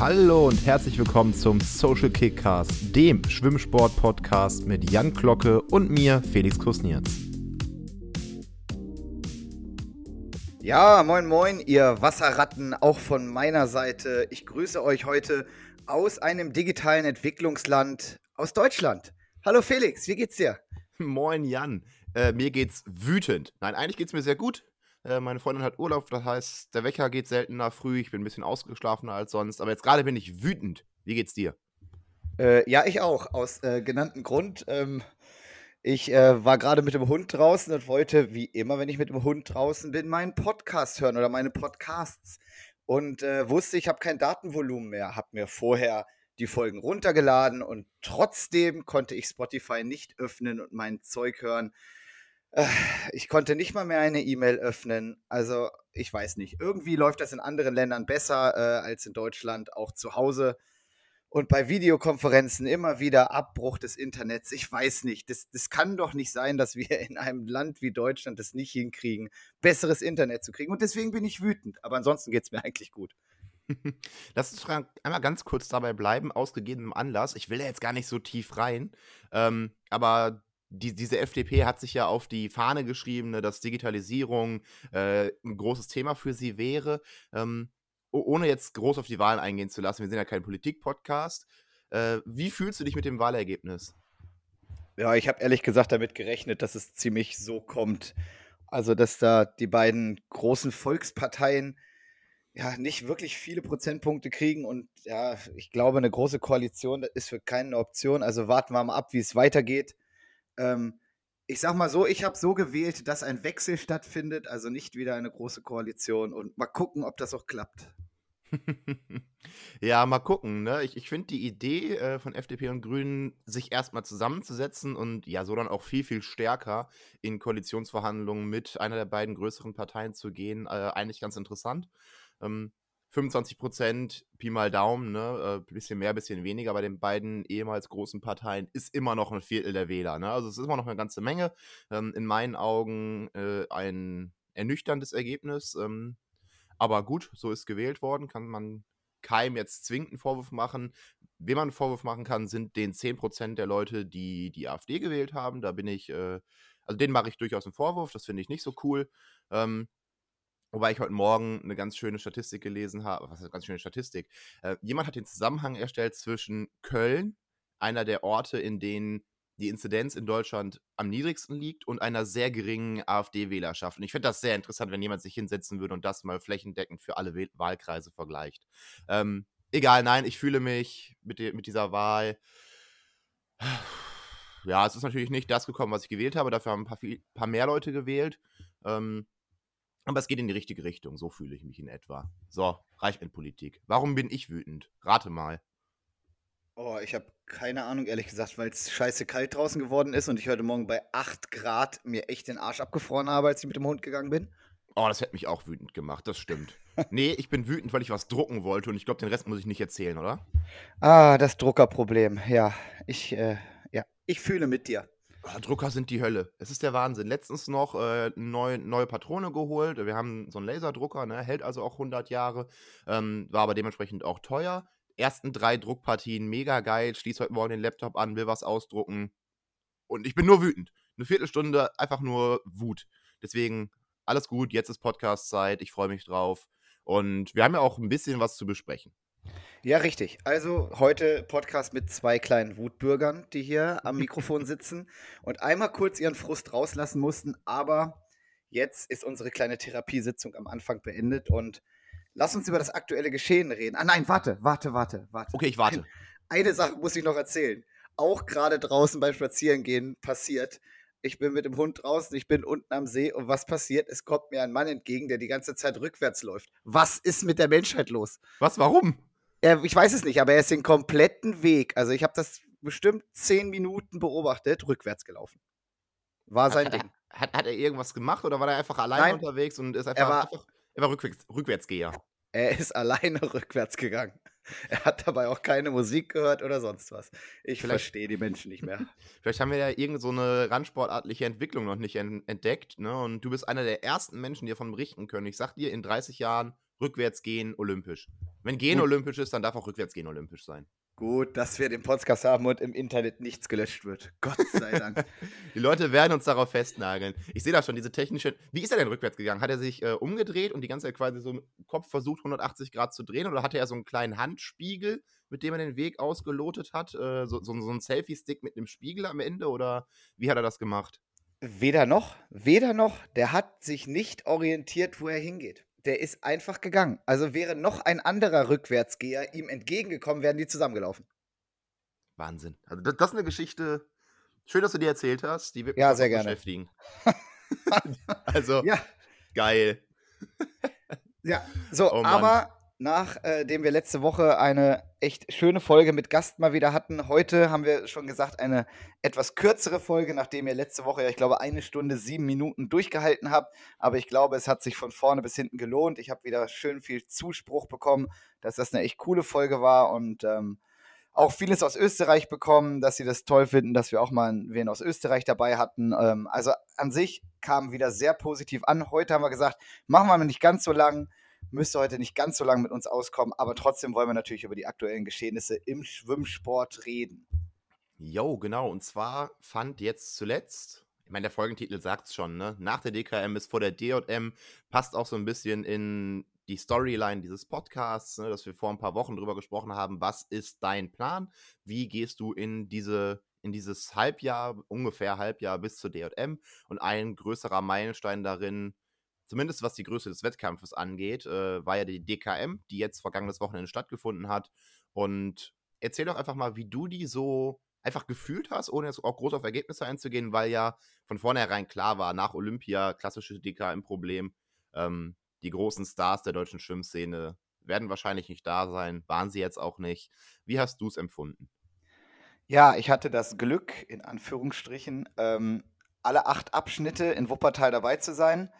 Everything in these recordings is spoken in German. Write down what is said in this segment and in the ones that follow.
Hallo und herzlich willkommen zum Social Kickcast, dem Schwimmsport-Podcast mit Jan Glocke und mir, Felix Kusnierz. Ja, moin moin, ihr Wasserratten, auch von meiner Seite. Ich grüße euch heute aus einem digitalen Entwicklungsland aus Deutschland. Hallo Felix, wie geht's dir? Moin Jan, mir geht's wütend. Nein, eigentlich geht's mir sehr gut. Meine Freundin hat Urlaub, das heißt, der Wecker geht seltener früh, ich bin ein bisschen ausgeschlafener als sonst, aber jetzt gerade bin ich wütend. Wie geht's dir? Ja, ich auch, aus genanntem Grund. Ich war gerade mit dem Hund draußen und wollte, wie immer, wenn ich mit dem Hund draußen bin, meinen Podcast hören oder meine Podcasts. Und wusste, ich habe kein Datenvolumen mehr, habe mir vorher die Folgen runtergeladen und trotzdem konnte ich Spotify nicht öffnen und mein Zeug hören. Äh, Ich konnte nicht mal mehr eine E-Mail öffnen. Also, ich weiß nicht. Irgendwie läuft das in anderen Ländern besser als in Deutschland, auch zu Hause. Und bei Videokonferenzen immer wieder Abbruch des Internets. Ich weiß nicht. Das kann doch nicht sein, dass wir in einem Land wie Deutschland das nicht hinkriegen, besseres Internet zu kriegen. Und deswegen bin ich wütend. Aber ansonsten geht es mir eigentlich gut. Lass uns einmal ganz kurz dabei bleiben, aus gegebenem Anlass. Ich will da jetzt gar nicht so tief rein, aber diese FDP hat sich ja auf die Fahne geschrieben, ne, dass Digitalisierung ein großes Thema für sie wäre. Ohne jetzt groß auf die Wahlen eingehen zu lassen, wir sind ja kein Politik-Podcast. Wie fühlst du dich mit dem Wahlergebnis? Ja, ich habe ehrlich gesagt damit gerechnet, dass es ziemlich so kommt. Also, dass da die beiden großen Volksparteien ja nicht wirklich viele Prozentpunkte kriegen und ja, ich glaube, eine große Koalition ist für keinen eine Option. Also warten wir mal ab, wie es weitergeht. Ähm, Ich sag mal so, ich habe so gewählt, dass ein Wechsel stattfindet, also nicht wieder eine große Koalition und mal gucken, ob das auch klappt. Ja, mal gucken, ne? Ich finde die Idee von FDP und Grünen, sich erstmal zusammenzusetzen und ja, so dann auch viel, viel stärker in Koalitionsverhandlungen mit einer der beiden größeren Parteien zu gehen, eigentlich ganz interessant. 25% Pi mal Daumen, ne? Bisschen mehr, bisschen weniger bei den beiden ehemals großen Parteien ist immer noch ein Viertel der Wähler, ne? Also es ist immer noch eine ganze Menge. In meinen Augen ein ernüchterndes Ergebnis. Aber gut, so ist gewählt worden, kann man keinem jetzt zwingend einen Vorwurf machen. Wem man einen Vorwurf machen kann, sind den 10% der Leute, die die AfD gewählt haben. Da bin ich, also denen mache ich durchaus einen Vorwurf, das finde ich nicht so cool. Ähm, Wobei ich heute Morgen eine ganz schöne Statistik gelesen habe. Was ist eine ganz schöne Statistik? Jemand hat den Zusammenhang erstellt zwischen Köln, einer der Orte, in denen die Inzidenz in Deutschland am niedrigsten liegt, und einer sehr geringen AfD-Wählerschaft. Und ich finde das sehr interessant, wenn jemand sich hinsetzen würde und das mal flächendeckend für alle Wahlkreise vergleicht. Egal, nein, ich fühle mich mit dieser Wahl. Ja, es ist natürlich nicht das gekommen, was ich gewählt habe. Dafür haben paar mehr Leute gewählt. Aber es geht in die richtige Richtung, so fühle ich mich in etwa. So, reicht mit Politik. Warum bin ich wütend? Rate mal. Oh, ich habe keine Ahnung, ehrlich gesagt, weil es scheiße kalt draußen geworden ist und ich heute Morgen bei 8 Grad mir echt den Arsch abgefroren habe, als ich mit dem Hund gegangen bin. Oh, das hätte mich auch wütend gemacht, das stimmt. Nee, ich bin wütend, weil ich was drucken wollte, und ich glaube, den Rest muss ich nicht erzählen, oder? Ah, das Druckerproblem. Ja, ich fühle mit dir. Drucker sind die Hölle. Es ist der Wahnsinn. Letztens noch neue Patrone geholt. Wir haben so einen Laserdrucker, ne? Hält also auch 100 Jahre. War aber dementsprechend auch teuer. Ersten 3 Druckpartien mega geil. Schließ heute Morgen den Laptop an, will was ausdrucken. Und ich bin nur wütend. Eine Viertelstunde einfach nur Wut. Deswegen alles gut. Jetzt ist Podcast-Zeit. Ich freue mich drauf. Und wir haben ja auch ein bisschen was zu besprechen. Ja, richtig. Also heute Podcast mit zwei kleinen Wutbürgern, die hier am Mikrofon sitzen und einmal kurz ihren Frust rauslassen mussten. Aber jetzt ist unsere kleine Therapiesitzung am Anfang beendet und lass uns über das aktuelle Geschehen reden. Ah nein, warte. Okay, ich warte. Eine Sache muss ich noch erzählen. Auch gerade draußen beim Spazierengehen passiert. Ich bin mit dem Hund draußen, ich bin unten am See und was passiert? Es kommt mir ein Mann entgegen, der die ganze Zeit rückwärts läuft. Was ist mit der Menschheit los? Was? Warum? Ich weiß es nicht, aber er ist den kompletten Weg, also ich habe das bestimmt 10 Minuten beobachtet, rückwärts gelaufen. War Hat, sein hat, er, Ding. hat er irgendwas gemacht, oder war er einfach alleine Nein, unterwegs und ist er einfach, war einfach er war Rückwärtsgeher? er ist alleine rückwärts gegangen. Er hat dabei auch keine Musik gehört oder sonst was. Ich Vielleicht, verstehe die Menschen nicht mehr. vielleicht haben wir ja irgend so eine randsportartliche Entwicklung noch nicht entdeckt, ne? Und du bist einer der ersten Menschen, die davon berichten können. Ich sag dir, in 30 Jahren rückwärts gehen olympisch. Wenn Gehen Gut, olympisch ist, dann darf auch Rückwärtsgehen olympisch sein. gut, dass wir den Podcast haben und im Internet nichts gelöscht wird. Gott sei Dank. Die Leute werden uns darauf festnageln. Ich sehe da schon diese technische. Wie ist er denn rückwärts gegangen? Hat er sich umgedreht und die ganze Zeit quasi so im Kopf versucht, 180 Grad zu drehen? Oder hatte er so einen kleinen Handspiegel, mit dem er den Weg ausgelotet hat? So ein Selfie-Stick mit einem Spiegel am Ende? Oder wie hat er das gemacht? Weder noch, weder noch. Der hat sich nicht orientiert, wo er hingeht. Der ist einfach gegangen. Also wäre noch ein anderer Rückwärtsgeher ihm entgegengekommen, wären die zusammengelaufen. Wahnsinn. Also, das ist eine Geschichte. Schön, dass du die erzählt hast. Die wird mich Ja, auch sehr noch gerne. beschäftigen. Also, Ja, geil. ja. So, Oh Mann. aber nachdem wir letzte Woche eine echt schöne Folge mit Gast mal wieder hatten, heute haben wir schon gesagt, eine etwas kürzere Folge, nachdem ihr letzte Woche, ja, ich glaube, 1 Stunde 7 Minuten durchgehalten habt. Aber ich glaube, es hat sich von vorne bis hinten gelohnt. Ich habe wieder schön viel Zuspruch bekommen, dass das eine echt coole Folge war und auch vieles aus Österreich bekommen, dass sie das toll finden, dass wir auch mal wen aus Österreich dabei hatten. Also an sich kam wieder sehr positiv an. Heute haben wir gesagt, machen wir nicht ganz so lang, müsste heute nicht ganz so lang mit uns auskommen, aber trotzdem wollen wir natürlich über die aktuellen Geschehnisse im Schwimmsport reden. Jo, genau. Und zwar fand jetzt zuletzt, ich meine, der Folgentitel sagt's schon, ne? Nach der DKM ist vor der DJM, passt auch so ein bisschen in die Storyline dieses Podcasts, ne, dass wir vor ein paar Wochen drüber gesprochen haben, was ist dein Plan? Wie gehst du in dieses Halbjahr, ungefähr Halbjahr bis zur DJM? Und ein größerer Meilenstein darin, zumindest was die Größe des Wettkampfes angeht, war ja die DKM, die jetzt vergangenes Wochenende stattgefunden hat. Und erzähl doch einfach mal, wie du die so einfach gefühlt hast, ohne jetzt auch groß auf Ergebnisse einzugehen, weil ja von vornherein klar war, nach Olympia, klassische DKM-Problem, die großen Stars der deutschen Schwimmszene werden wahrscheinlich nicht da sein, waren sie jetzt auch nicht. Wie hast du es empfunden? Ja, ich hatte das Glück, in Anführungsstrichen, alle 8 Abschnitte in Wuppertal dabei zu sein.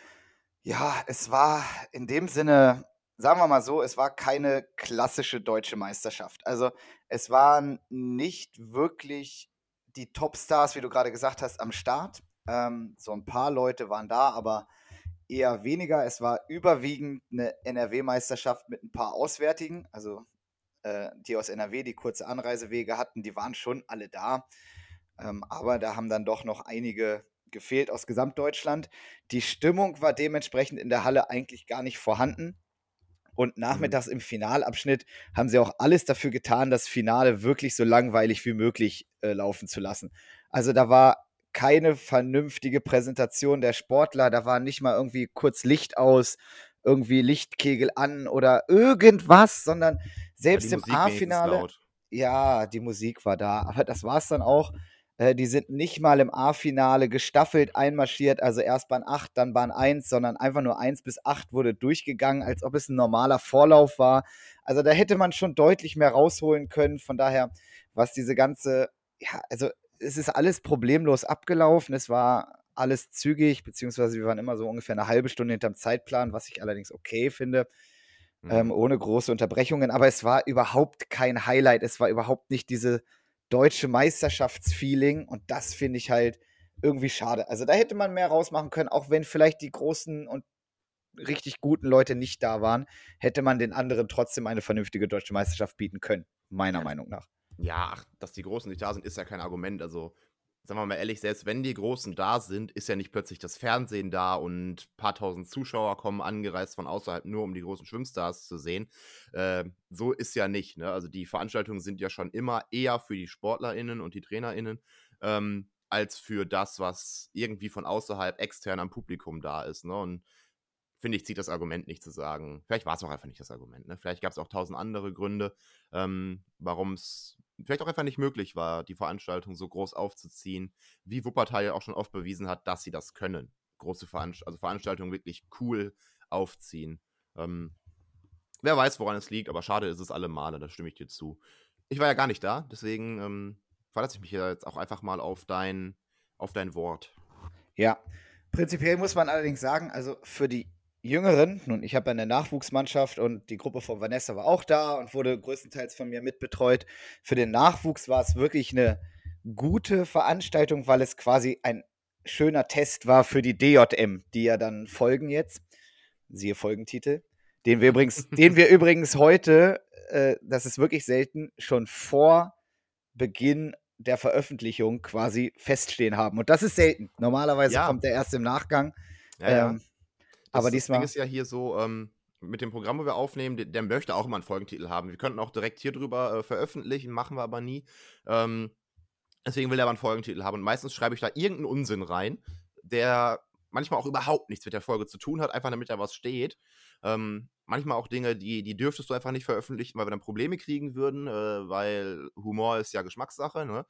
Ja, es war in dem Sinne, sagen wir mal so, es war keine klassische deutsche Meisterschaft. Also, es waren nicht wirklich die Topstars, wie du gerade gesagt hast, am Start. So ein paar Leute waren da, aber eher weniger. Es war überwiegend eine NRW-Meisterschaft mit ein paar Auswärtigen. Also, die aus NRW, die kurze Anreisewege hatten, die waren schon alle da. Aber da haben dann doch noch einige gefehlt aus Gesamtdeutschland. Die Stimmung war dementsprechend in der Halle eigentlich gar nicht vorhanden. Und Mhm. nachmittags im Finalabschnitt haben sie auch alles dafür getan, das Finale wirklich so langweilig wie möglich laufen zu lassen. Also da war keine vernünftige Präsentation der Sportler, da war nicht mal irgendwie kurz Licht aus, irgendwie Lichtkegel an oder irgendwas, sondern War die selbst im Musik wenigstens A-Finale, laut? ja, die Musik war da, aber das war es dann auch. Die sind nicht mal im A-Finale gestaffelt einmarschiert, also erst Bahn 8, dann Bahn 1, sondern einfach nur 1 bis 8 wurde durchgegangen, als ob es ein normaler Vorlauf war. Also da hätte man schon deutlich mehr rausholen können. Von daher, was diese ganze, ja, also es ist alles problemlos abgelaufen. Es war alles zügig, beziehungsweise wir waren immer so ungefähr eine halbe Stunde hinterm Zeitplan, was ich allerdings okay finde, Mhm. ohne große Unterbrechungen. Aber es war überhaupt kein Highlight. Es war überhaupt nicht diese deutsche Meisterschaftsfeeling und das finde ich halt irgendwie schade. Also da hätte man mehr rausmachen können, auch wenn vielleicht die großen und richtig guten Leute nicht da waren, hätte man den anderen trotzdem eine vernünftige deutsche Meisterschaft bieten können, meiner Ja, Meinung nach. ja, ach, dass die Großen nicht da sind, ist ja kein Argument. Also, sagen wir mal ehrlich, selbst wenn die Großen da sind, ist ja nicht plötzlich das Fernsehen da und ein paar tausend Zuschauer kommen angereist von außerhalb nur, um die großen Schwimmstars zu sehen. So ist ja nicht, ne? Also, die Veranstaltungen sind ja schon immer eher für die SportlerInnen und die TrainerInnen, als für das, was irgendwie von außerhalb extern am Publikum da ist, ne? Und finde ich, zieht das Argument nicht zu sagen. Vielleicht war es auch einfach nicht das Argument. Ne? Vielleicht gab es auch tausend andere Gründe, warum es vielleicht auch einfach nicht möglich war, die Veranstaltung so groß aufzuziehen, wie Wuppertal ja auch schon oft bewiesen hat, dass sie das können. Große Veranstaltungen wirklich cool aufziehen. Ähm, wer weiß, woran es liegt, aber schade ist es alle Male, da stimme ich dir zu. Ich war ja gar nicht da, deswegen verlasse ich mich ja jetzt auch einfach mal auf dein Wort. Ja, prinzipiell muss man allerdings sagen, also für die Jüngeren, nun, ich habe ja eine Nachwuchsmannschaft und die Gruppe von Vanessa war auch da und wurde größtenteils von mir mitbetreut. Für den Nachwuchs war es wirklich eine gute Veranstaltung, weil es quasi ein schöner Test war für die DJM, die ja dann folgen jetzt, siehe Folgentitel. Den wir übrigens heute, das ist wirklich selten, schon vor Beginn der Veröffentlichung quasi feststehen haben. Und das ist selten. Normalerweise Ja, kommt der erst im Nachgang. ja, ja. Ähm, aber Das Ding diesmal, ist ja hier so, mit dem Programm, wo wir aufnehmen, der möchte auch immer einen Folgentitel haben. Wir könnten auch direkt hier drüber veröffentlichen, machen wir aber nie. Deswegen will er aber einen Folgentitel haben. Und meistens schreibe ich da irgendeinen Unsinn rein, der manchmal auch überhaupt nichts mit der Folge zu tun hat, einfach damit da was steht. Manchmal auch Dinge, die dürftest du einfach nicht veröffentlichen, weil wir dann Probleme kriegen würden, weil Humor ist ja Geschmackssache, ne?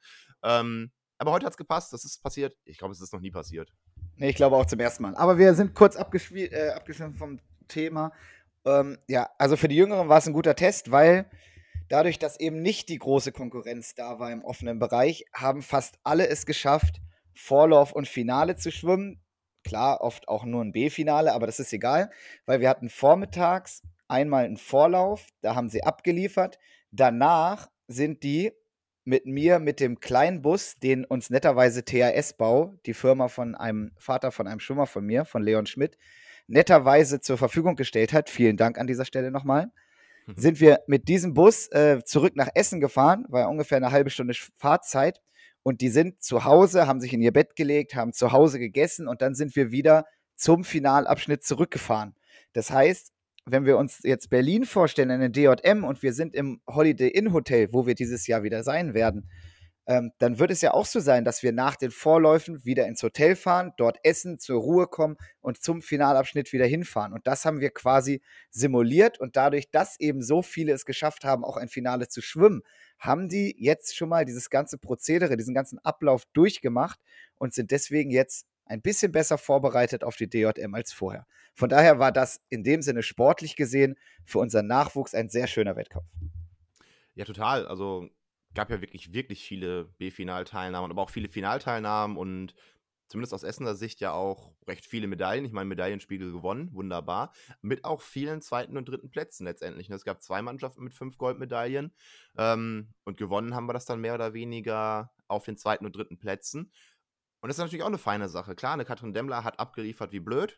Aber heute hat's gepasst, das ist passiert. Ich glaube, es ist noch nie passiert. nee, ich glaube auch zum ersten Mal. Aber wir sind kurz abgeschwiffen vom Thema. Ja, also für die Jüngeren war es ein guter Test, weil dadurch, dass eben nicht die große Konkurrenz da war im offenen Bereich, haben fast alle es geschafft, Vorlauf und Finale zu schwimmen. Klar, oft auch nur ein B-Finale, aber das ist egal, weil wir hatten vormittags einmal einen Vorlauf, da haben sie abgeliefert. Danach sind die mit mir mit dem kleinen Bus, den uns netterweise THS Bau, die Firma von einem Vater von einem Schwimmer von mir, von Leon Schmidt, netterweise zur Verfügung gestellt hat. Vielen Dank an dieser Stelle nochmal. Sind wir mit diesem Bus zurück nach Essen gefahren, war ungefähr eine halbe Stunde Fahrzeit. Und die sind zu Hause, haben sich in ihr Bett gelegt, haben zu Hause gegessen und dann sind wir wieder zum Finalabschnitt zurückgefahren. Das heißt, wenn wir uns jetzt Berlin vorstellen, eine DJM und wir sind im Holiday Inn Hotel, wo wir dieses Jahr wieder sein werden, dann wird es ja auch so sein, dass wir nach den Vorläufen wieder ins Hotel fahren, dort essen, zur Ruhe kommen und zum Finalabschnitt wieder hinfahren. Und das haben wir quasi simuliert. Und dadurch, dass eben so viele es geschafft haben, auch ein Finale zu schwimmen, haben die jetzt schon mal dieses ganze Prozedere, diesen ganzen Ablauf durchgemacht und sind deswegen jetzt ein bisschen besser vorbereitet auf die DJM als vorher. Von daher war das in dem Sinne sportlich gesehen für unseren Nachwuchs ein sehr schöner Wettkampf. Ja, total. Also gab ja wirklich, wirklich viele B-Finalteilnahmen, aber auch viele Finalteilnahmen und zumindest aus Essener Sicht ja auch recht viele Medaillen. Ich meine, Medaillenspiegel gewonnen, wunderbar. Mit auch vielen zweiten und dritten Plätzen letztendlich. Ne? Es gab 2 Mannschaften mit 5 Goldmedaillen. Und gewonnen haben wir das dann mehr oder weniger auf den zweiten und dritten Plätzen. Und das ist natürlich auch eine feine Sache. Klar, eine Katrin Demmler hat abgeliefert wie blöd.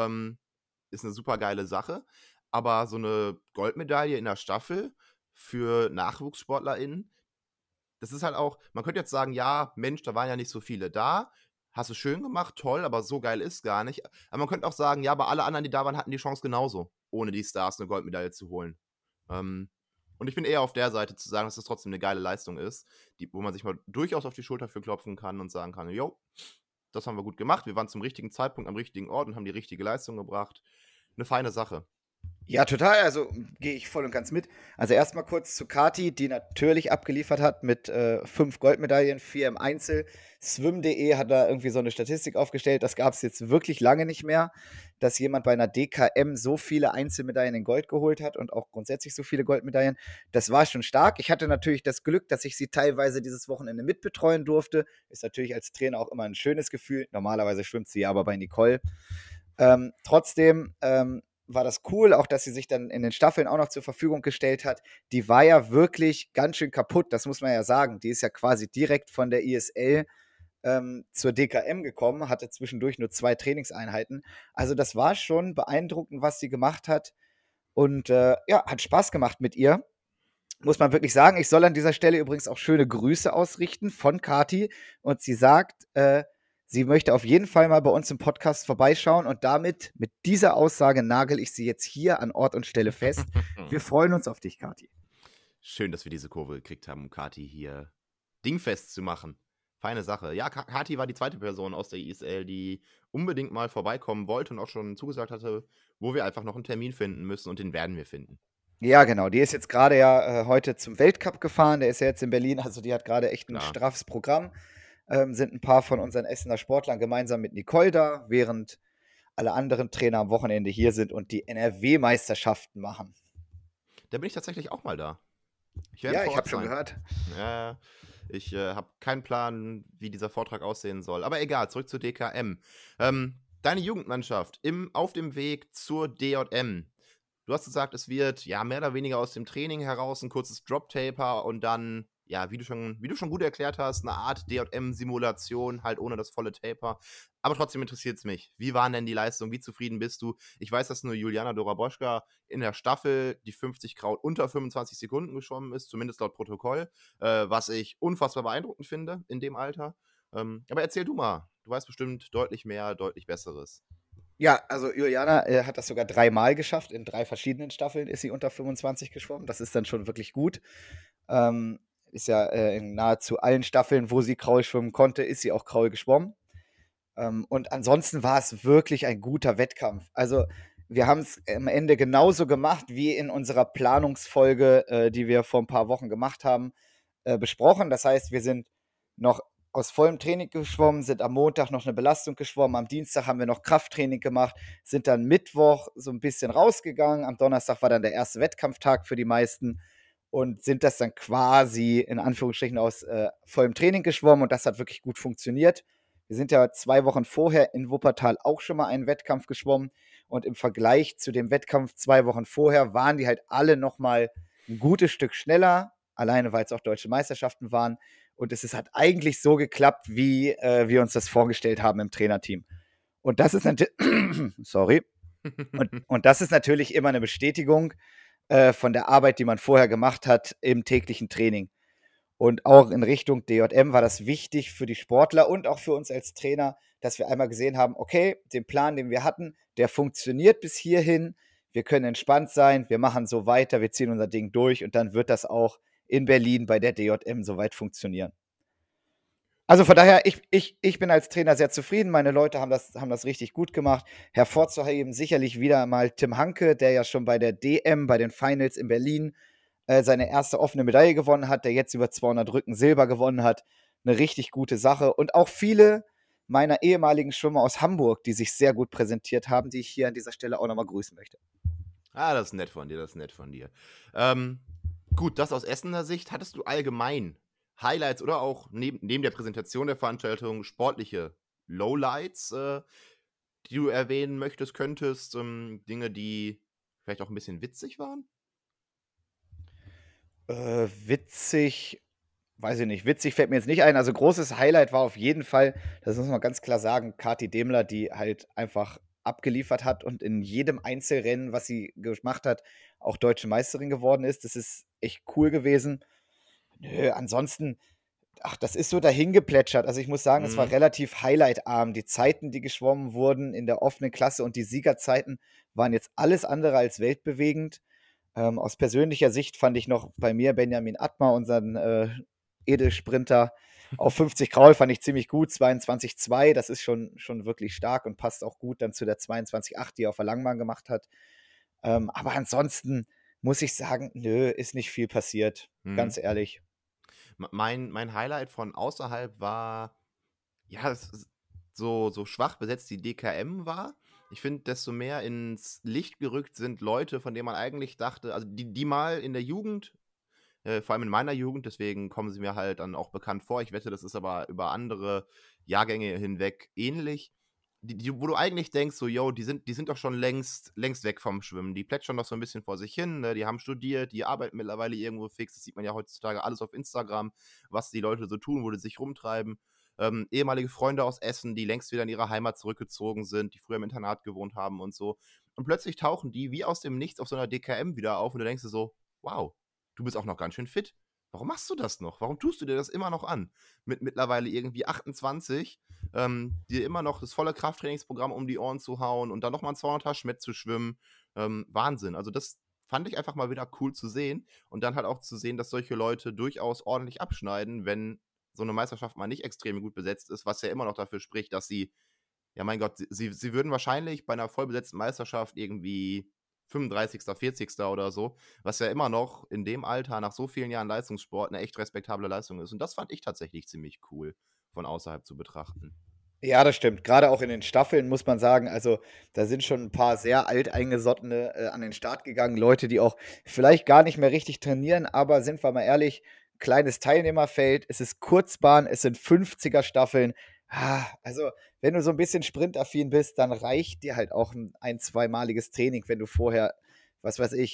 Ist eine super geile Sache. Aber so eine Goldmedaille in der Staffel für NachwuchssportlerInnen, das ist halt auch, man könnte jetzt sagen, ja, Mensch, da waren ja nicht so viele da. Hast du schön gemacht, toll, aber so geil ist gar nicht. Aber man könnte auch sagen, ja, aber alle anderen, die da waren, hatten die Chance genauso, ohne die Stars eine Goldmedaille zu holen. Ähm, und ich bin eher auf der Seite zu sagen, dass das trotzdem eine geile Leistung ist, wo man sich mal durchaus auf die Schulter für klopfen kann und sagen kann, jo, das haben wir gut gemacht, wir waren zum richtigen Zeitpunkt am richtigen Ort und haben die richtige Leistung gebracht. Eine feine Sache. Ja, total. Also gehe ich voll und ganz mit. Also erstmal kurz zu Kati, die natürlich abgeliefert hat mit 5 Goldmedaillen, 4 im Einzel. Swim.de hat da irgendwie so eine Statistik aufgestellt. Das gab es jetzt wirklich lange nicht mehr, dass jemand bei einer DKM so viele Einzelmedaillen in Gold geholt hat und auch grundsätzlich so viele Goldmedaillen. Das war schon stark. Ich hatte natürlich das Glück, dass ich sie teilweise dieses Wochenende mitbetreuen durfte. Ist natürlich als Trainer auch immer ein schönes Gefühl. Normalerweise schwimmt sie aber bei Nicole. Trotzdem war das cool, auch dass sie sich dann in den Staffeln auch noch zur Verfügung gestellt hat. Die war ja wirklich ganz schön kaputt, das muss man ja sagen. Die ist ja quasi direkt von der ISL zur DKM gekommen, hatte zwischendurch nur 2 Trainingseinheiten. Also das war schon beeindruckend, was sie gemacht hat. Und ja, hat Spaß gemacht mit ihr. Muss man wirklich sagen. Ich soll an dieser Stelle übrigens auch schöne Grüße ausrichten von Kati. Und sie sagt, sie möchte auf jeden Fall mal bei uns im Podcast vorbeischauen. Und damit, mit dieser Aussage, nagel ich sie jetzt hier an Ort und Stelle fest. Wir freuen uns auf dich, Kati. Schön, dass wir diese Kurve gekriegt haben, um Kati hier dingfest zu machen. Feine Sache. Ja, Kati war die zweite Person aus der ISL, die unbedingt mal vorbeikommen wollte und auch schon zugesagt hatte, wo wir einfach noch einen Termin finden müssen und den werden wir finden. Ja, genau. Die ist jetzt gerade ja heute zum Weltcup gefahren. Der ist ja jetzt in Berlin. Also die hat gerade echt ein Klar. straffes Programm. Sind ein paar von unseren Essener Sportlern gemeinsam mit Nicole da, während alle anderen Trainer am Wochenende hier sind und die NRW-Meisterschaften machen. Da bin ich tatsächlich auch mal da. Ich werde Ja, vor ich Ort habe schon sein. gehört. Ja, ich habe keinen Plan, wie dieser Vortrag aussehen soll. Aber egal, zurück zur DKM. Deine Jugendmannschaft auf dem Weg zur DJM. Du hast gesagt, es wird ja mehr oder weniger aus dem Training heraus ein kurzes Drop-Taper und dann ja, wie du schon gut erklärt hast, eine Art DJM-Simulation, halt ohne das volle Taper. Aber trotzdem interessiert es mich. Wie waren denn die Leistungen? Wie zufrieden bist du? Ich weiß, dass nur Juliana Doraboschka in der Staffel die 50 Kraul unter 25 Sekunden geschwommen ist, zumindest laut Protokoll, was ich unfassbar beeindruckend finde in dem Alter. Aber erzähl du mal. Du weißt bestimmt deutlich mehr, deutlich Besseres. Ja, also Juliana hat das sogar 3-mal geschafft. In 3 verschiedenen Staffeln ist sie unter 25 geschwommen. Das ist dann schon wirklich gut. Ist ja in nahezu allen Staffeln, wo sie Kraul schwimmen konnte, ist sie auch Kraul geschwommen. Und ansonsten war es wirklich ein guter Wettkampf. Also wir haben es am Ende genauso gemacht wie in unserer Planungsfolge, die wir vor ein paar Wochen gemacht haben, besprochen. Das heißt, wir sind noch aus vollem Training geschwommen, sind am Montag noch eine Belastung geschwommen, am Dienstag haben wir noch Krafttraining gemacht, sind dann Mittwoch so ein bisschen rausgegangen, am Donnerstag war dann der erste Wettkampftag für die meisten und sind das dann quasi in Anführungsstrichen aus vollem Training geschwommen und das hat wirklich gut funktioniert. Wir sind ja 2 Wochen vorher in Wuppertal auch schon mal einen Wettkampf geschwommen und im Vergleich zu dem Wettkampf 2 Wochen vorher waren die halt alle noch mal ein gutes Stück schneller, alleine weil es auch deutsche Meisterschaften waren. Und es hat eigentlich so geklappt, wie wir uns das vorgestellt haben im Trainerteam. Und das ist natürlich, sorry, und das ist natürlich immer eine Bestätigung von der Arbeit, die man vorher gemacht hat im täglichen Training. Und auch in Richtung DJM war das wichtig für die Sportler und auch für uns als Trainer, dass wir einmal gesehen haben, okay, den Plan, den wir hatten, der funktioniert bis hierhin. Wir können entspannt sein, wir machen so weiter, wir ziehen unser Ding durch und dann wird das auch in Berlin bei der DJM soweit funktionieren. Also von daher, ich bin als Trainer sehr zufrieden. Meine Leute haben das richtig gut gemacht. Hervorzuheben sicherlich wieder mal Tim Hanke, der ja schon bei der DM, bei den Finals in Berlin, seine erste offene Medaille gewonnen hat, der jetzt über 200 Rücken Silber gewonnen hat. Eine richtig gute Sache. Und auch viele meiner ehemaligen Schwimmer aus Hamburg, die sich sehr gut präsentiert haben, die ich hier an dieser Stelle auch nochmal grüßen möchte. Ah, das ist nett von dir, das ist nett von dir. Ähm, gut, das aus Essener Sicht. Hattest du allgemein Highlights oder auch neben der Präsentation der Veranstaltung sportliche Lowlights, die du erwähnen möchtest, könntest? Dinge, die vielleicht auch ein bisschen witzig waren? Witzig, weiß ich nicht, witzig fällt mir jetzt nicht ein. Also großes Highlight war auf jeden Fall, das muss man ganz klar sagen, Kathi Demler, die halt einfach abgeliefert hat und in jedem Einzelrennen, was sie gemacht hat, auch deutsche Meisterin geworden ist. Das ist echt cool gewesen. Nö, ansonsten, ach, das ist so dahingeplätschert. Also ich muss sagen, es war Mhm. relativ highlightarm. Die Zeiten, die geschwommen wurden in der offenen Klasse und die Siegerzeiten waren jetzt alles andere als weltbewegend. Aus persönlicher Sicht fand ich noch bei mir Benjamin Atmar, unseren Edelsprinter, auf 50 Kraul fand ich ziemlich gut, 22,2, das ist schon wirklich stark und passt auch gut dann zu der 22,8, die er auf der Langbahn gemacht hat. Aber ansonsten muss ich sagen, nö, ist nicht viel passiert, Mhm. ganz ehrlich. Mein Highlight von außerhalb war, ja, so schwach besetzt die DKM war. Ich finde, desto mehr ins Licht gerückt sind Leute, von denen man eigentlich dachte, also die mal in der Jugend, vor allem in meiner Jugend, deswegen kommen sie mir halt dann auch bekannt vor. Ich wette, das ist aber über andere Jahrgänge hinweg ähnlich. Wo du eigentlich denkst, so, yo, die sind doch schon längst weg vom Schwimmen. Die plätschern doch so ein bisschen vor sich hin, ne? Die haben studiert, die arbeiten mittlerweile irgendwo fix. Das sieht man ja heutzutage alles auf Instagram, was die Leute so tun, wo die sich rumtreiben. Ehemalige Freunde aus Essen, die längst wieder in ihre Heimat zurückgezogen sind, die früher im Internat gewohnt haben und so. Und plötzlich tauchen die wie aus dem Nichts auf so einer DKM wieder auf und du denkst dir so, wow, du bist auch noch ganz schön fit. Warum machst du das noch? Warum tust du dir das immer noch an? Mit mittlerweile irgendwie 28, dir immer noch das volle Krafttrainingsprogramm um die Ohren zu hauen und dann nochmal ein 200er Schmett zu schwimmen. Wahnsinn. Also das fand ich einfach mal wieder cool zu sehen und dann halt auch zu sehen, dass solche Leute durchaus ordentlich abschneiden, wenn so eine Meisterschaft mal nicht extrem gut besetzt ist, was ja immer noch dafür spricht, dass sie, ja mein Gott, sie würden wahrscheinlich bei einer vollbesetzten Meisterschaft irgendwie 35., 40. oder so, was ja immer noch in dem Alter nach so vielen Jahren Leistungssport eine echt respektable Leistung ist. Und das fand ich tatsächlich ziemlich cool von außerhalb zu betrachten. Ja, das stimmt. Gerade auch in den Staffeln muss man sagen, also da sind schon ein paar sehr alteingesottene an den Start gegangen. Leute, die auch vielleicht gar nicht mehr richtig trainieren, aber sind wir mal ehrlich, kleines Teilnehmerfeld, es ist Kurzbahn, es sind 50er Staffeln. Also, wenn du so ein bisschen sprintaffin bist, dann reicht dir halt auch ein zweimaliges Training, wenn du vorher, was weiß ich,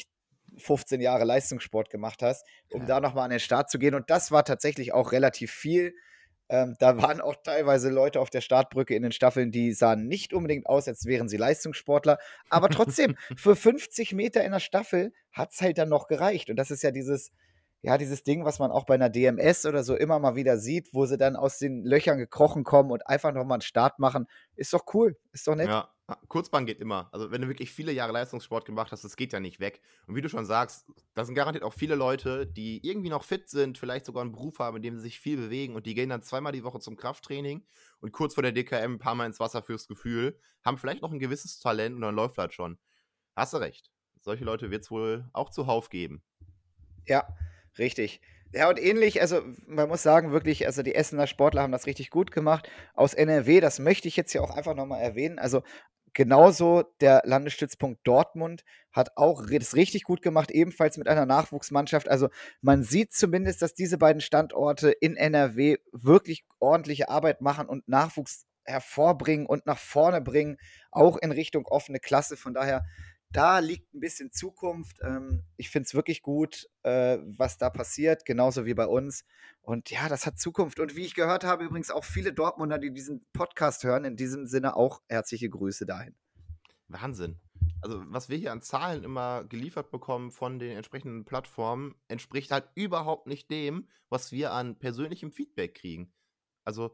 15 Jahre Leistungssport gemacht hast, um Ja. da nochmal an den Start zu gehen. Und das war tatsächlich auch relativ viel. Da waren auch teilweise Leute auf der Startbrücke in den Staffeln, die sahen nicht unbedingt aus, als wären sie Leistungssportler. Aber trotzdem, für 50 Meter in der Staffel hat es halt dann noch gereicht. Und das ist ja dieses Ding, was man auch bei einer DMS oder so immer mal wieder sieht, wo sie dann aus den Löchern gekrochen kommen und einfach nochmal einen Start machen. Ist doch cool, ist doch nett. Ja, Kurzbahn geht immer. Also, wenn du wirklich viele Jahre Leistungssport gemacht hast, das geht ja nicht weg. Und wie du schon sagst, da sind garantiert auch viele Leute, die irgendwie noch fit sind, vielleicht sogar einen Beruf haben, in dem sie sich viel bewegen und die gehen dann zweimal die Woche zum Krafttraining und kurz vor der DKM ein paar Mal ins Wasser fürs Gefühl, haben vielleicht noch ein gewisses Talent und dann läuft das schon. Hast du recht. Solche Leute wird es wohl auch zuhauf geben. Ja, richtig. Ja, und ähnlich, also man muss sagen, wirklich, also die Essener Sportler haben das richtig gut gemacht. Aus NRW, das möchte ich jetzt hier auch einfach nochmal erwähnen. Also genauso der Landesstützpunkt Dortmund hat auch das richtig gut gemacht, ebenfalls mit einer Nachwuchsmannschaft. Also man sieht zumindest, dass diese beiden Standorte in NRW wirklich ordentliche Arbeit machen und Nachwuchs hervorbringen und nach vorne bringen, auch in Richtung offene Klasse. Von daher da liegt ein bisschen Zukunft. Ich finde es wirklich gut, was da passiert, genauso wie bei uns. Und ja, das hat Zukunft. Und wie ich gehört habe, übrigens auch viele Dortmunder, die diesen Podcast hören. In diesem Sinne auch herzliche Grüße dahin. Wahnsinn. Also, was wir hier an Zahlen immer geliefert bekommen von den entsprechenden Plattformen, entspricht halt überhaupt nicht dem, was wir an persönlichem Feedback kriegen. Also,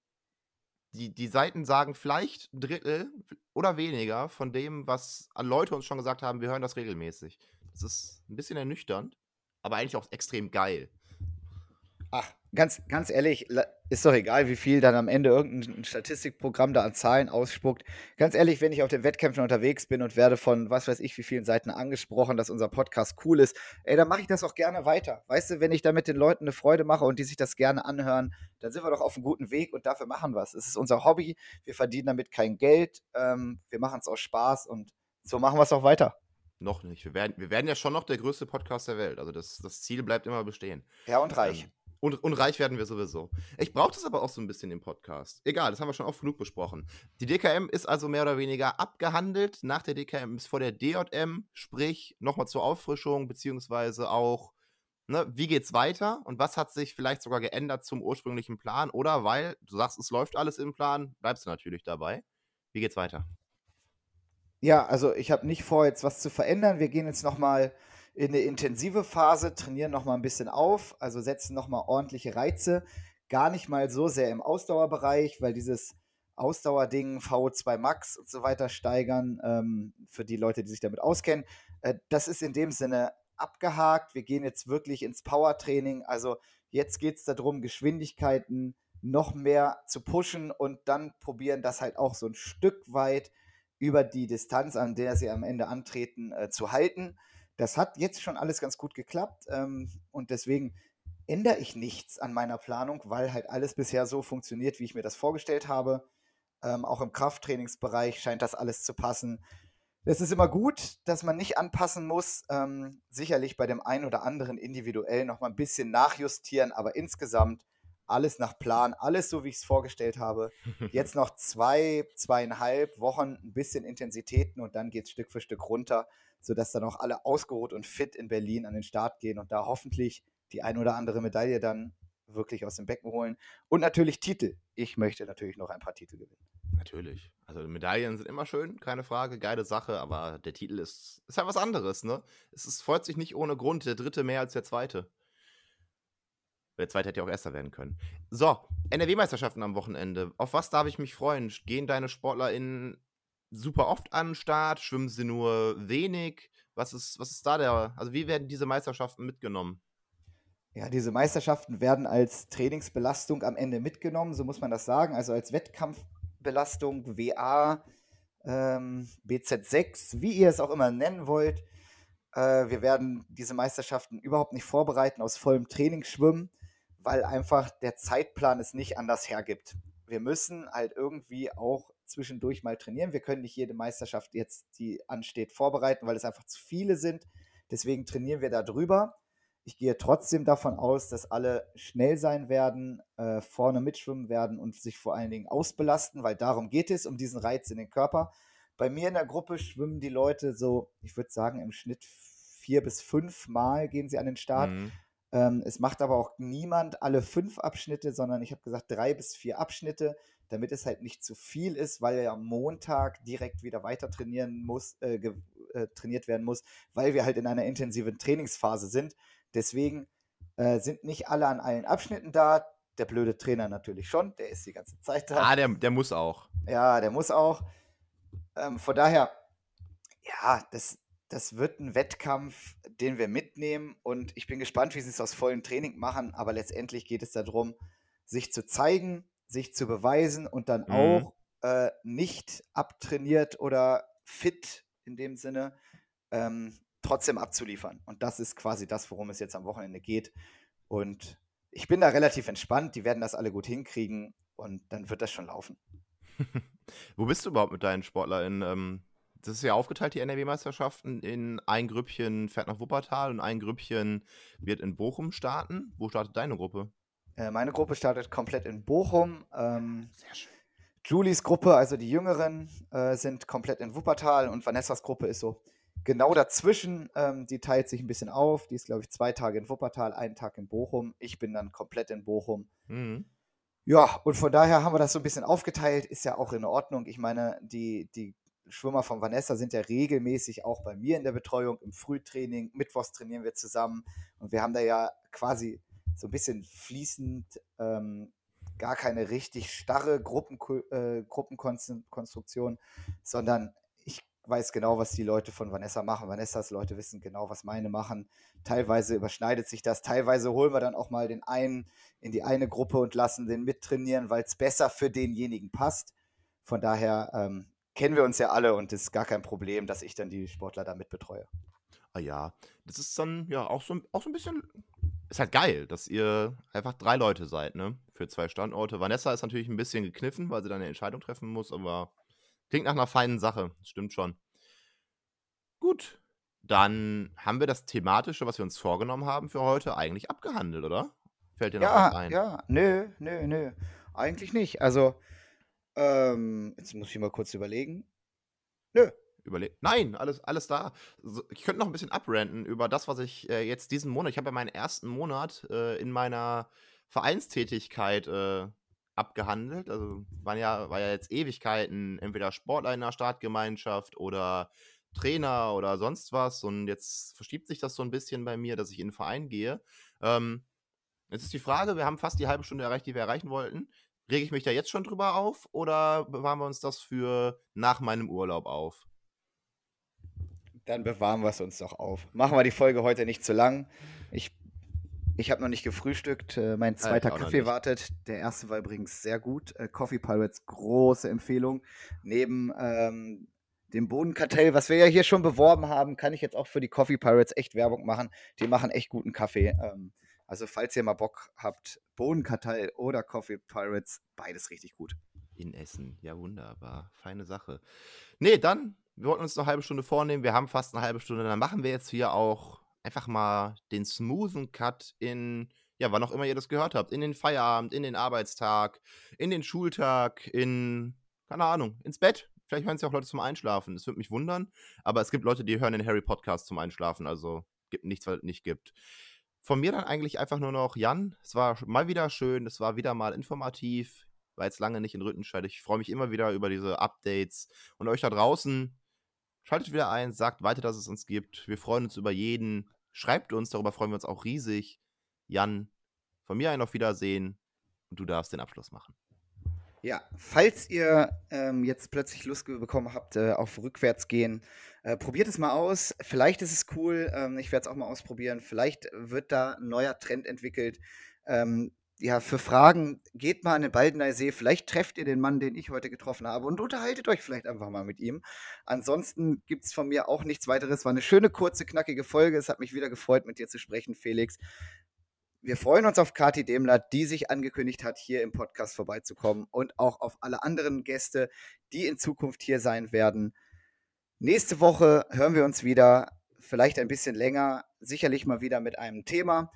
die Seiten sagen vielleicht 1/3 oder weniger von dem, was an Leute uns schon gesagt haben, wir hören das regelmäßig. Das ist ein bisschen ernüchternd, aber eigentlich auch extrem geil. Ach, ganz ehrlich, ist doch egal, wie viel dann am Ende irgendein Statistikprogramm da an Zahlen ausspuckt. Ganz ehrlich, wenn ich auf den Wettkämpfen unterwegs bin und werde von was weiß ich wie vielen Seiten angesprochen, dass unser Podcast cool ist, ey, dann mache ich das auch gerne weiter. Weißt du, wenn ich damit den Leuten eine Freude mache und die sich das gerne anhören, dann sind wir doch auf einem guten Weg und dafür machen wir es. Es ist unser Hobby, wir verdienen damit kein Geld, wir machen es aus Spaß und so machen wir es auch weiter. Noch nicht. Wir werden ja schon noch der größte Podcast der Welt. Also, das Ziel bleibt immer bestehen. Ja, und reich. Und reich werden wir sowieso. Ich brauche das aber auch so ein bisschen im Podcast. Egal, das haben wir schon oft genug besprochen. Die DKM ist also mehr oder weniger abgehandelt. Nach der DKM ist vor der DJM, sprich nochmal zur Auffrischung, beziehungsweise auch, ne, wie geht's weiter und was hat sich vielleicht sogar geändert zum ursprünglichen Plan? Oder weil du sagst, es läuft alles im Plan, bleibst du natürlich dabei. Wie geht's weiter? Ja, also ich habe nicht vor, jetzt was zu verändern. Wir gehen jetzt nochmal in eine intensive Phase, trainieren nochmal ein bisschen auf, also setzen nochmal ordentliche Reize. Gar nicht mal so sehr im Ausdauerbereich, weil dieses Ausdauerding, VO2 Max und so weiter steigern, für die Leute, die sich damit auskennen, das ist in dem Sinne abgehakt. Wir gehen jetzt wirklich ins Powertraining. Also jetzt geht es darum, Geschwindigkeiten noch mehr zu pushen und dann probieren, das halt auch so ein Stück weit über die Distanz, an der sie am Ende antreten, zu halten. Das hat jetzt schon alles ganz gut geklappt und deswegen ändere ich nichts an meiner Planung, weil halt alles bisher so funktioniert, wie ich mir das vorgestellt habe. Auch im Krafttrainingsbereich scheint das alles zu passen. Es ist immer gut, dass man nicht anpassen muss. Sicherlich bei dem einen oder anderen individuell noch mal ein bisschen nachjustieren, aber insgesamt alles nach Plan, alles so, wie ich es vorgestellt habe. Jetzt noch 2,5 Wochen, ein bisschen Intensitäten und dann geht es Stück für Stück runter, sodass dann auch alle ausgeruht und fit in Berlin an den Start gehen und da hoffentlich die ein oder andere Medaille dann wirklich aus dem Becken holen. Und natürlich Titel. Ich möchte natürlich noch ein paar Titel gewinnen. Natürlich. Also Medaillen sind immer schön, keine Frage, geile Sache, aber der Titel ist ja was anderes, ne? Freut sich nicht ohne Grund, der dritte mehr als der zweite. Der zweite hätte ja auch Erster werden können. So, NRW-Meisterschaften am Wochenende. Auf was darf ich mich freuen? Gehen deine SportlerInnen super oft an den Start? Schwimmen sie nur wenig? Was ist da also wie werden diese Meisterschaften mitgenommen? Ja, diese Meisterschaften werden als Trainingsbelastung am Ende mitgenommen, so muss man das sagen. Also als Wettkampfbelastung, WA, BZ6, wie ihr es auch immer nennen wollt. Wir werden diese Meisterschaften überhaupt nicht vorbereiten, aus vollem Training schwimmen, weil einfach der Zeitplan es nicht anders hergibt. Wir müssen halt irgendwie auch zwischendurch mal trainieren. Wir können nicht jede Meisterschaft jetzt, die ansteht, vorbereiten, weil es einfach zu viele sind. Deswegen trainieren wir da drüber. Ich gehe trotzdem davon aus, dass alle schnell sein werden, vorne mitschwimmen werden und sich vor allen Dingen ausbelasten, weil darum geht es, um diesen Reiz in den Körper. Bei mir in der Gruppe schwimmen die Leute so, ich würde sagen, im Schnitt 4 bis 5 Mal gehen sie an den Start. Mhm. Es macht aber auch niemand alle 5 Abschnitte, sondern ich habe gesagt 3 bis 4 Abschnitte, damit es halt nicht zu viel ist, weil ja am Montag direkt wieder weiter trainiert werden muss, weil wir halt in einer intensiven Trainingsphase sind. Deswegen sind nicht alle an allen Abschnitten da. Der blöde Trainer natürlich schon, der ist die ganze Zeit da. Der muss auch. Ja, der muss auch. Von daher, ja, das wird ein Wettkampf, den wir mitnehmen und ich bin gespannt, wie sie es aus vollem Training machen, aber letztendlich geht es darum, sich zu zeigen, sich zu beweisen und dann Mhm. auch nicht abtrainiert oder fit in dem Sinne, trotzdem abzuliefern. Und das ist quasi das, worum es jetzt am Wochenende geht. Und ich bin da relativ entspannt, die werden das alle gut hinkriegen und dann wird das schon laufen. Wo bist du überhaupt mit deinen SportlerInnen? Das ist ja aufgeteilt, die NRW-Meisterschaften, in ein Grüppchen fährt nach Wuppertal und ein Grüppchen wird in Bochum starten. Wo startet deine Gruppe? Meine Gruppe startet komplett in Bochum. Sehr schön. Julies Gruppe, also die Jüngeren, sind komplett in Wuppertal und Vanessas Gruppe ist so genau dazwischen. Die teilt sich ein bisschen auf. Die ist, glaube ich, 2 Tage in Wuppertal, einen Tag in Bochum. Ich bin dann komplett in Bochum. Mhm. Ja, und von daher haben wir das so ein bisschen aufgeteilt. Ist ja auch in Ordnung. Ich meine, die Schwimmer von Vanessa sind ja regelmäßig auch bei mir in der Betreuung im Frühtraining. Mittwochs trainieren wir zusammen und wir haben da ja quasi so ein bisschen fließend gar keine richtig starre Gruppenkonstruktion, sondern ich weiß genau, was die Leute von Vanessa machen. Vanessas Leute wissen genau, was meine machen. Teilweise überschneidet sich das, teilweise holen wir dann auch mal den einen in die eine Gruppe und lassen den mittrainieren, weil es besser für denjenigen passt. Von daher kennen wir uns ja alle und es ist gar kein Problem, dass ich dann die Sportler da mitbetreue. Ah ja, das ist dann ja auch so ein bisschen. Ist halt geil, dass ihr einfach 3 Leute seid, ne? Für 2 Standorte. Vanessa ist natürlich ein bisschen gekniffen, weil sie dann eine Entscheidung treffen muss, aber klingt nach einer feinen Sache. Stimmt schon. Gut, dann haben wir das Thematische, was wir uns vorgenommen haben für heute, eigentlich abgehandelt, oder? Fällt dir noch was Ja, ein? ja, nö. Eigentlich nicht. Also, jetzt muss ich mal kurz überlegen. Nö. Nein, alles da. Ich könnte noch ein bisschen abranten über das, was ich jetzt diesen Monat. Ich habe ja meinen ersten Monat in meiner Vereinstätigkeit abgehandelt. Also war ja jetzt Ewigkeiten entweder Sportler in der Startgemeinschaft oder Trainer oder sonst was. Und jetzt verschiebt sich das so ein bisschen bei mir, dass ich in den Verein gehe. Ähm, Jetzt ist die Frage, wir haben fast die halbe Stunde erreicht, die wir erreichen wollten. Rege ich mich da jetzt schon drüber auf oder bewahren wir uns das für nach meinem Urlaub auf? Dann bewahren wir es uns doch auf. Machen wir die Folge heute nicht zu lang. Ich, ich habe noch nicht gefrühstückt. Mein Ja, ich zweiter auch noch Kaffee nicht. wartet. Der erste war übrigens sehr gut. Coffee Pirates, große Empfehlung. Neben dem Bohnenkartell, was wir ja hier schon beworben haben, kann ich jetzt auch für die Coffee Pirates echt Werbung machen. Die machen echt guten Kaffee. Also falls ihr mal Bock habt, Bohnenkartell oder Coffee Pirates, beides richtig gut. In Essen. Ja, wunderbar. Feine Sache. Nee, dann, wir wollten uns noch 'ne halbe Stunde vornehmen. Wir haben fast eine halbe Stunde. Dann machen wir jetzt hier auch einfach mal den smoothen Cut in ja, wann auch immer ihr das gehört habt, in den Feierabend, in den Arbeitstag, in den Schultag, keine Ahnung, ins Bett. Vielleicht hören es ja auch Leute zum Einschlafen. Das würde mich wundern, aber es gibt Leute, die hören den Harry-Podcast zum Einschlafen, also gibt nichts, was es nicht gibt. Von mir dann eigentlich einfach nur noch Jan. Es war mal wieder schön, es war wieder mal informativ. War jetzt lange nicht in Rüttenscheid. Ich freue mich immer wieder über diese Updates. Und euch da draußen, schaltet wieder ein, sagt weiter, dass es uns gibt. Wir freuen uns über jeden. Schreibt uns, darüber freuen wir uns auch riesig. Jan, von mir ein auf Wiedersehen und du darfst den Abschluss machen. Ja, falls ihr jetzt plötzlich Lust bekommen habt auf Rückwärtsgehen, probiert es mal aus. Vielleicht ist es cool. Ich werde es auch mal ausprobieren. Vielleicht wird da ein neuer Trend entwickelt. Ja, für Fragen geht mal an den Baldener See. Vielleicht trefft ihr den Mann, den ich heute getroffen habe und unterhaltet euch vielleicht einfach mal mit ihm. Ansonsten gibt es von mir auch nichts weiteres. War eine schöne, kurze, knackige Folge. Es hat mich wieder gefreut, mit dir zu sprechen, Felix. Wir freuen uns auf Kathi Demler, die sich angekündigt hat, hier im Podcast vorbeizukommen und auch auf alle anderen Gäste, die in Zukunft hier sein werden. Nächste Woche hören wir uns wieder, vielleicht ein bisschen länger, sicherlich mal wieder mit einem Thema,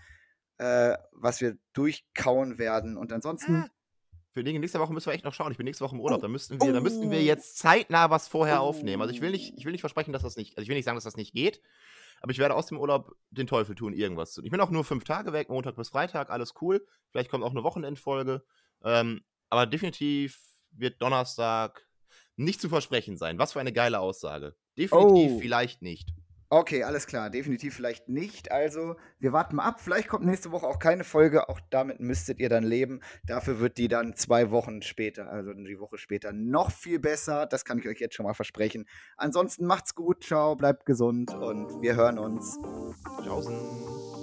was wir durchkauen werden. Und ansonsten. Für die nächste Woche müssen wir echt noch schauen. Ich bin nächste Woche im Urlaub. Oh, Da müssten wir oh, jetzt zeitnah was vorher aufnehmen. Also oh. ich will nicht versprechen, dass das nicht, also ich will nicht sagen, dass das nicht geht, Aber ich werde aus dem Urlaub den Teufel tun, irgendwas zu tun. Ich bin auch nur 5 Tage weg, Montag bis Freitag, alles cool. Vielleicht kommt auch eine Wochenendfolge. Aber definitiv wird Donnerstag nicht zu versprechen sein. Was für eine geile Aussage. Definitiv Oh. vielleicht nicht. Okay, alles klar. Definitiv vielleicht nicht. Also, wir warten mal ab. Vielleicht kommt nächste Woche auch keine Folge. Auch damit müsstet ihr dann leben. Dafür wird die dann 2 Wochen später, also die Woche später, noch viel besser. Das kann ich euch jetzt schon mal versprechen. Ansonsten macht's gut. Ciao, bleibt gesund und wir hören uns. Tschaußen.